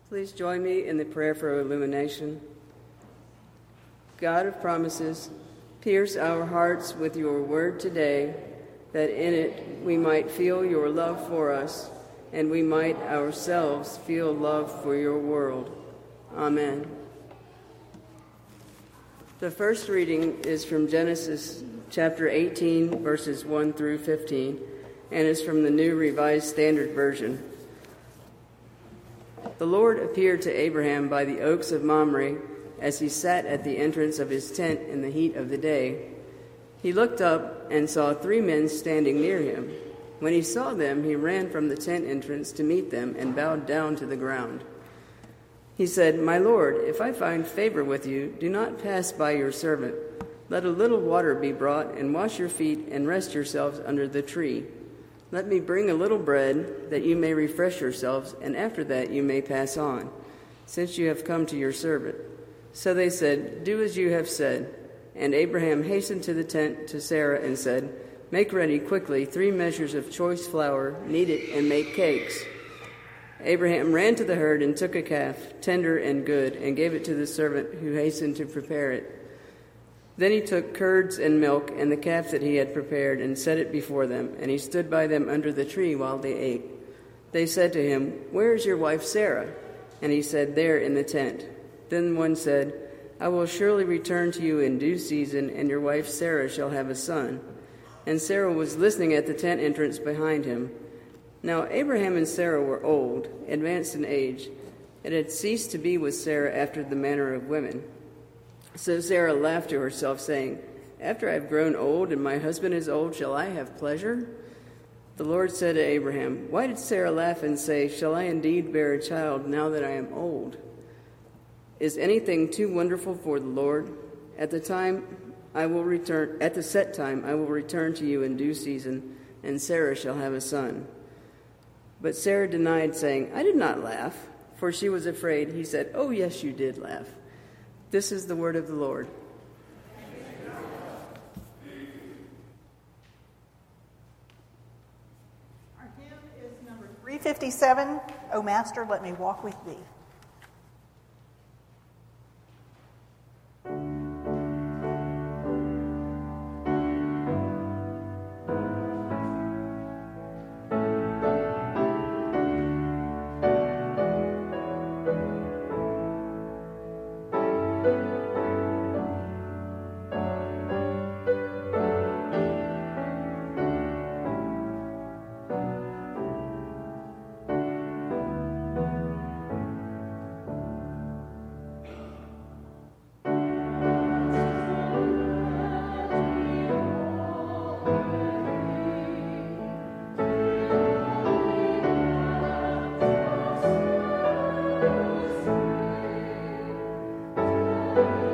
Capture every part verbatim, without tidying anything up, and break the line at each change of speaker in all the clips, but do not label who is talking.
Please join me in the prayer for illumination. God of promises, pierce our hearts with your word today, that in it we might feel your love for us, and we might ourselves feel love for your world. Amen. The first reading is from Genesis chapter eighteen, verses one through fifteen, and is from the New Revised Standard Version. The Lord appeared to Abraham by the oaks of Mamre as he sat at the entrance of his tent in the heat of the day. He looked up and saw three men standing near him. When he saw them, he ran from the tent entrance to meet them and bowed down to the ground. He said, "My Lord, if I find favor with you, do not pass by your servant. Let a little water be brought, and wash your feet and rest yourselves under the tree. Let me bring a little bread, that you may refresh yourselves, and after that you may pass on, since you have come to your servant." So they said, "Do as you have said." And Abraham hastened to the tent to Sarah and said, "Make ready quickly three measures of choice flour, knead it, and make cakes." Abraham ran to the herd and took a calf, tender and good, and gave it to the servant who hastened to prepare it. Then he took curds and milk and the calf that he had prepared and set it before them, and he stood by them under the tree while they ate. They said to him, "Where is your wife Sarah?" And he said, "There in the tent." Then one said, "I will surely return to you in due season, and your wife Sarah shall have a son." And Sarah was listening at the tent entrance behind him. Now Abraham and Sarah were old, advanced in age. It had ceased to be with Sarah after the manner of women. So Sarah laughed to herself, saying, "After I have grown old and my husband is old, shall I have pleasure?" The Lord said to Abraham, "Why did Sarah laugh and say, 'Shall I indeed bear a child now that I am old?' Is anything too wonderful for the Lord? At the time I will return, at the set time I will return to you in due season, and Sarah shall have a son." But Sarah denied, saying, "I did not laugh," for she was afraid. He said, "Oh, yes, you did laugh." This is the word of the Lord.
Our hymn is number three fifty-seven, "O Master, Let Me Walk With Thee."
Thank you.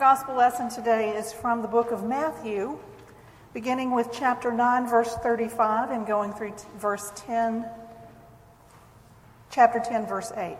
gospel lesson today is from the book of Matthew, beginning with chapter nine, verse thirty-five, and going through t- verse ten, chapter ten, verse eight.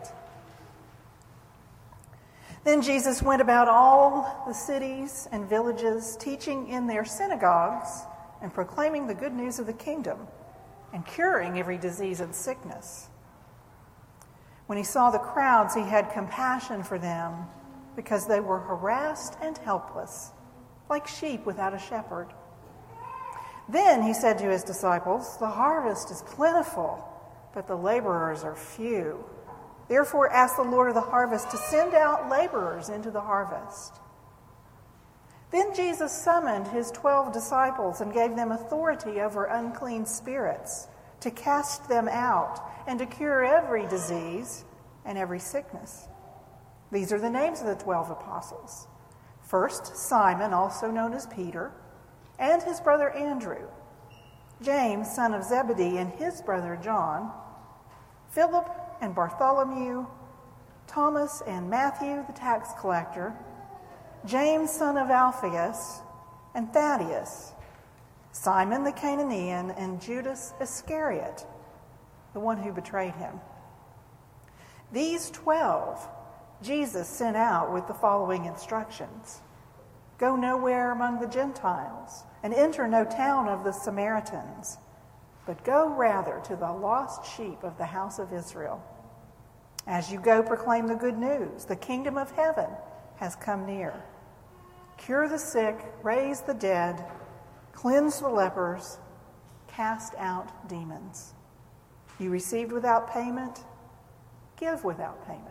Then Jesus went about all the cities and villages, teaching in their synagogues and proclaiming the good news of the kingdom and curing every disease and sickness. When he saw the crowds, he had compassion for them because they were harassed and helpless, like sheep without a shepherd. Then he said to his disciples, "The harvest is plentiful, but the laborers are few. Therefore ask the Lord of the harvest to send out laborers into the harvest." Then Jesus summoned his twelve disciples and gave them authority over unclean spirits, to cast them out and to cure every disease and every sickness. These are the names of the twelve apostles. First, Simon, also known as Peter, and his brother Andrew, James, son of Zebedee, and his brother John, Philip and Bartholomew, Thomas and Matthew, the tax collector, James, son of Alphaeus, and Thaddeus, Simon the Canaanian, and Judas Iscariot, the one who betrayed him. These twelve Jesus sent out with the following instructions: "Go nowhere among the Gentiles, and enter no town of the Samaritans, but go rather to the lost sheep of the house of Israel. As you go, proclaim the good news. The kingdom of heaven has come near. Cure the sick, raise the dead, cleanse the lepers, cast out demons. You received without payment, give without payment."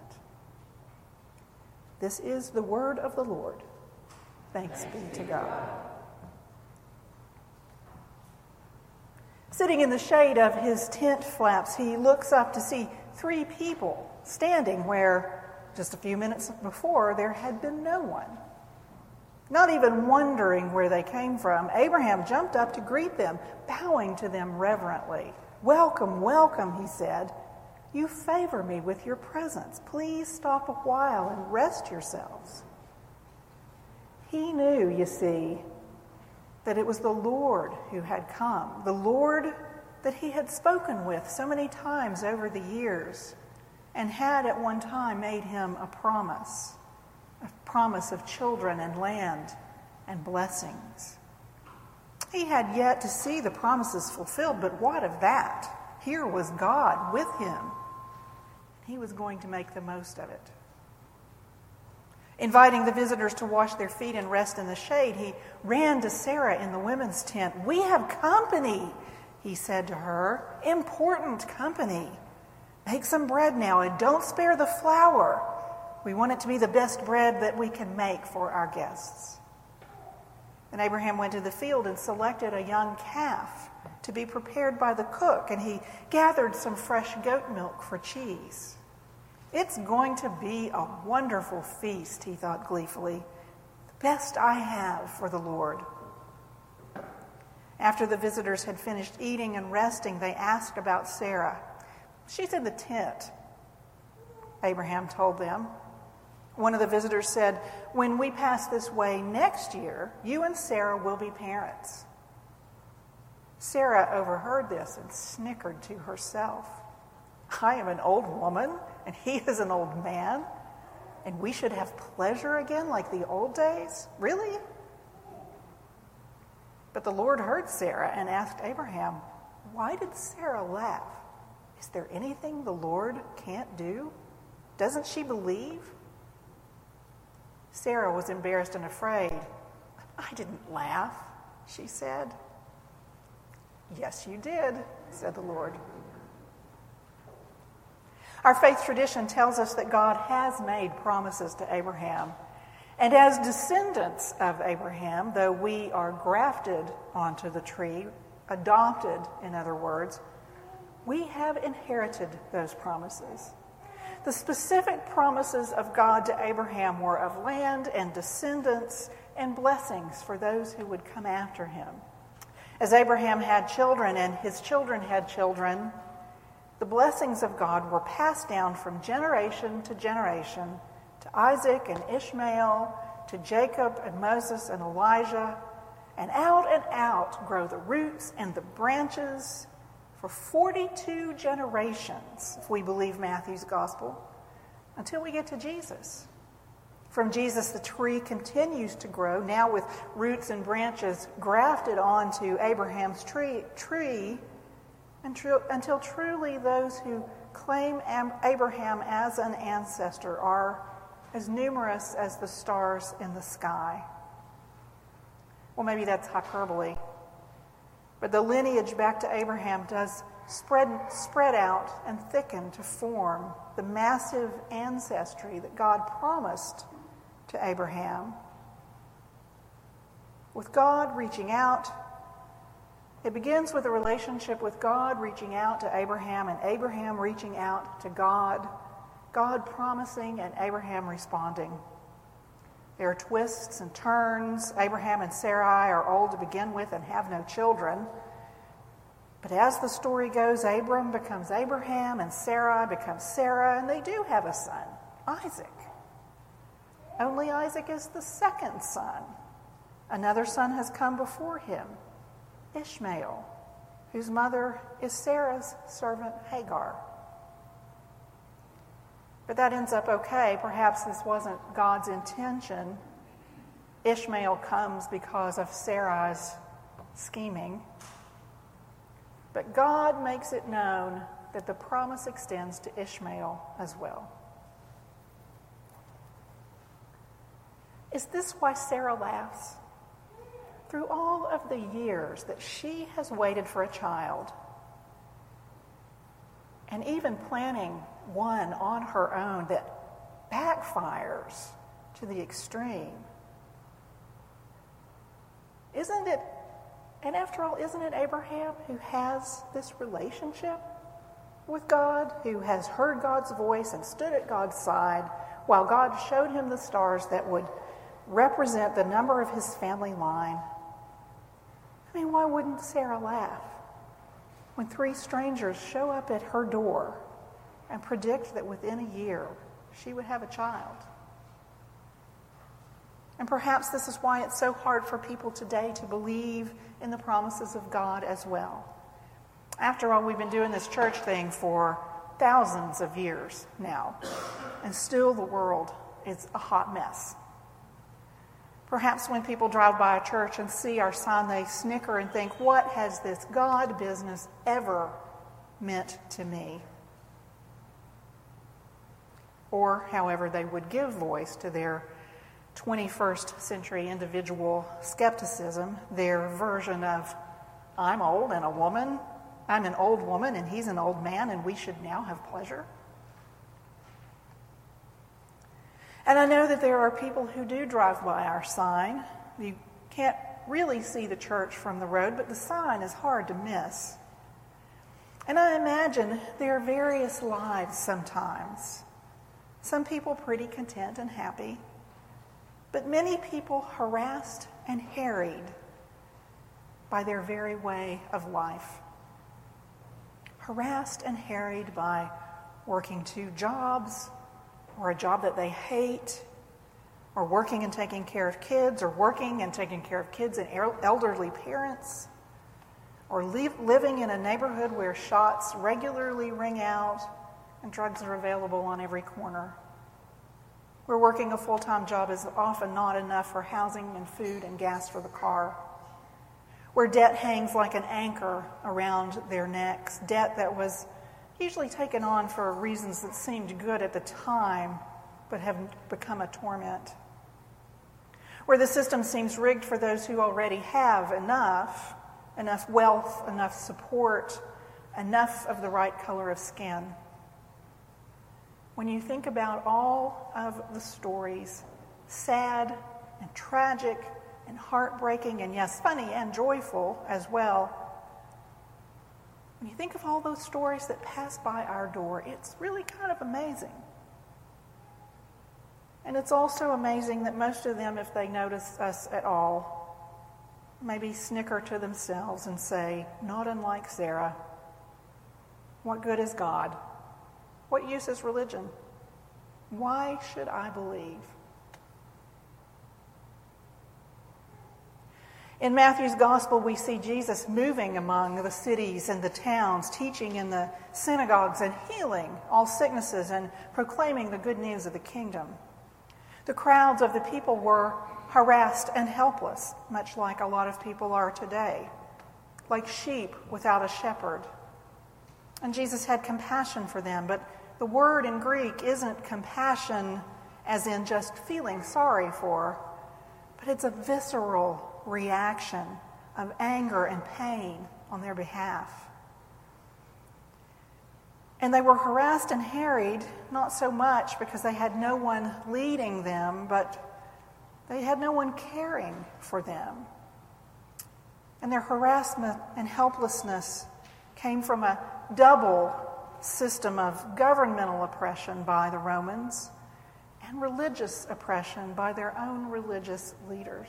This is the word of the Lord. Thanks be to God. Sitting in the shade of his tent flaps, he looks up to see three people standing where just a few minutes before there had been no one. Not even wondering where they came from, Abraham jumped up to greet them, bowing to them reverently. "Welcome, welcome," he said. "You favor me with your presence. Please stop a while and rest yourselves." He knew, you see, that it was the Lord who had come, the Lord that he had spoken with so many times over the years, and had at one time made him a promise, a promise of children and land and blessings. He had yet to see the promises fulfilled, but what of that? Here was God with him. He was going to make the most of it. Inviting the visitors to wash their feet and rest in the shade, he ran to Sarah in the women's tent. "We have company," he said to her. "Important company. Make some bread now and don't spare the flour. We want it to be the best bread that we can make for our guests." And Abraham went to the field and selected a young calf to be prepared by the cook, and he gathered some fresh goat milk for cheese. "It's going to be a wonderful feast," he thought gleefully. "The best I have for the Lord." After the visitors had finished eating and resting, they asked about Sarah. "She's in the tent," Abraham told them. One of the visitors said, "When we pass this way next year, you and Sarah will be parents." Sarah overheard this and snickered to herself. "I am an old woman, and he is an old man, and we should have pleasure again like the old days? Really?" But the Lord heard Sarah and asked Abraham, "Why did Sarah laugh? Is there anything the Lord can't do? Doesn't she believe?" Sarah was embarrassed and afraid. "I didn't laugh," she said. "Yes, you did," said the Lord. Our faith tradition tells us that God has made promises to Abraham. And as descendants of Abraham, though we are grafted onto the tree, adopted, in other words, we have inherited those promises. The specific promises of God to Abraham were of land and descendants and blessings for those who would come after him. As Abraham had children and his children had children, the blessings of God were passed down from generation to generation to Isaac and Ishmael, to Jacob and Moses and Elijah, and out and out grow the roots and the branches for forty-two generations, if we believe Matthew's gospel, until we get to Jesus. From Jesus, the tree continues to grow, now with roots and branches grafted onto Abraham's tree, tree until, until truly those who claim Abraham as an ancestor are as numerous as the stars in the sky. Well, maybe that's hyperbole. But the lineage back to Abraham does spread, spread out and thicken to form the massive ancestry that God promised to Abraham. With God reaching out, it begins with a relationship with God reaching out to Abraham and Abraham reaching out to God, God promising and Abraham responding. There are twists and turns. Abraham and Sarai are old to begin with and have no children. But as the story goes, Abram becomes Abraham and Sarai becomes Sarah, and they do have a son, Isaac. Only Isaac is the second son. Another son has come before him, Ishmael, whose mother is Sarah's servant Hagar. But that ends up okay. Perhaps this wasn't God's intention. Ishmael comes because of Sarai's scheming. But God makes it known that the promise extends to Ishmael as well. Is this why Sarah laughs? Through all of the years that she has waited for a child, and even planning one on her own that backfires to the extreme. Isn't it, and after all, isn't it Abraham who has this relationship with God, who has heard God's voice and stood at God's side while God showed him the stars that would represent the number of his family line? I mean, why wouldn't Sarah laugh when three strangers show up at her door and predict that within a year she would have a child? And perhaps this is why it's so hard for people today to believe in the promises of God as well. After all, we've been doing this church thing for thousands of years now, and still the world is a hot mess. Perhaps when people drive by a church and see our sign, they snicker and think, what has this God business ever meant to me? Or, however, they would give voice to their twenty-first century individual skepticism, their version of, I'm old and a woman, I'm an old woman and he's an old man and we should now have pleasure. And I know that there are people who do drive by our sign. You can't really see the church from the road, but the sign is hard to miss. And I imagine there are various lives sometimes. Some people pretty content and happy, but many people harassed and harried by their very way of life. Harassed and harried by working two jobs, or a job that they hate, or working and taking care of kids, or working and taking care of kids and elderly parents, or live, living in a neighborhood where shots regularly ring out and drugs are available on every corner, where working a full-time job is often not enough for housing and food and gas for the car, where debt hangs like an anchor around their necks, debt that was usually taken on for reasons that seemed good at the time, but have become a torment. Where the system seems rigged for those who already have enough, enough wealth, enough support, enough of the right color of skin. When you think about all of the stories, sad and tragic and heartbreaking and yes, funny and joyful as well, when you think of all those stories that pass by our door, it's really kind of amazing. And it's also amazing that most of them, if they notice us at all, maybe snicker to themselves and say, not unlike Sarah, what good is God? What use is religion? Why should I believe? In Matthew's gospel, we see Jesus moving among the cities and the towns, teaching in the synagogues and healing all sicknesses and proclaiming the good news of the kingdom. The crowds of the people were harassed and helpless, much like a lot of people are today, like sheep without a shepherd. And Jesus had compassion for them, but the word in Greek isn't compassion as in just feeling sorry for, but it's a visceral reaction of anger and pain on their behalf. And they were harassed and harried, not so much because they had no one leading them, but they had no one caring for them. And their harassment and helplessness came from a double system of governmental oppression by the Romans and religious oppression by their own religious leaders.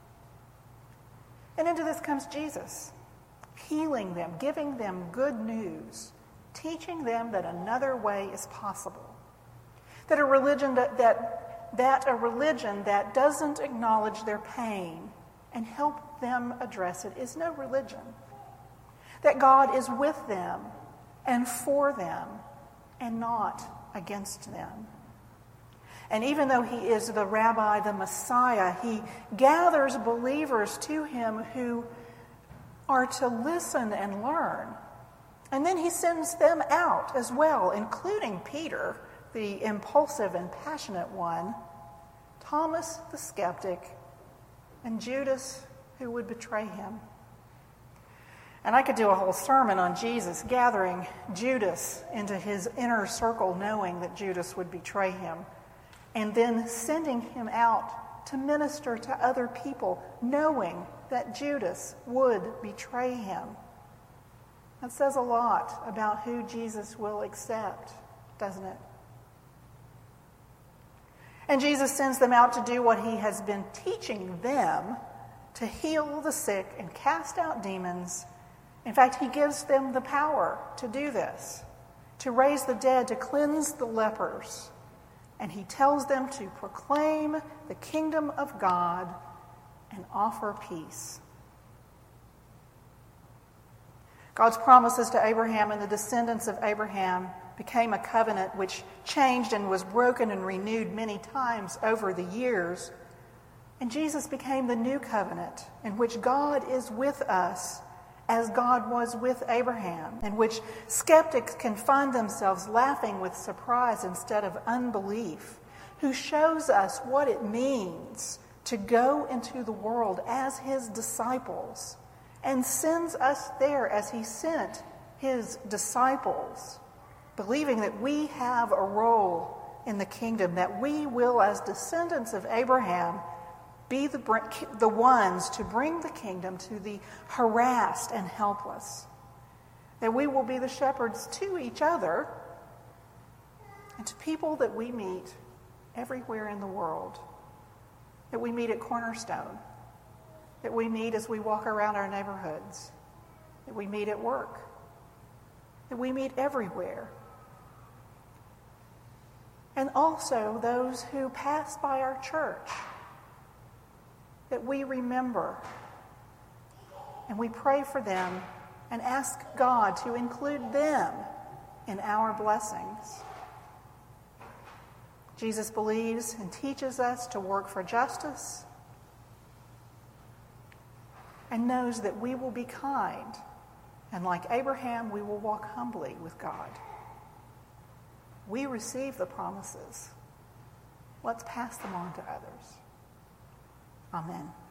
And into this comes Jesus, healing them, giving them good news, teaching them that another way is possible, that a religion that, that, that a religion that doesn't acknowledge their pain and help them address it is no religion, that God is with them and for them and not against them. And even though he is the rabbi, the Messiah, he gathers believers to him who are to listen and learn. And then he sends them out as well, including Peter, the impulsive and passionate one, Thomas the skeptic, and Judas, who would betray him. And I could do a whole sermon on Jesus gathering Judas into his inner circle, knowing that Judas would betray him, and then sending him out to minister to other people, knowing that Judas would betray him. That says a lot about who Jesus will accept, doesn't it? And Jesus sends them out to do what he has been teaching them, to heal the sick and cast out demons. In fact, he gives them the power to do this, to raise the dead, to cleanse the lepers. And he tells them to proclaim the kingdom of God and offer peace. God's promises to Abraham and the descendants of Abraham became a covenant which changed and was broken and renewed many times over the years. And Jesus became the new covenant in which God is with us as God was with Abraham, in which skeptics can find themselves laughing with surprise instead of unbelief, who shows us what it means to go into the world as his disciples and sends us there as he sent his disciples, believing that we have a role in the kingdom, that we will, as descendants of Abraham, be the, the ones to bring the kingdom to the harassed and helpless. That we will be the shepherds to each other and to people that we meet everywhere in the world. That we meet at Cornerstone. That we meet as we walk around our neighborhoods. That we meet at work. That we meet everywhere. And also those who pass by our church, that we remember and we pray for them and ask God to include them in our blessings. Jesus believes and teaches us to work for justice and knows that we will be kind, and like Abraham, we will walk humbly with God. We receive the promises. Let's pass them on to others. Amen.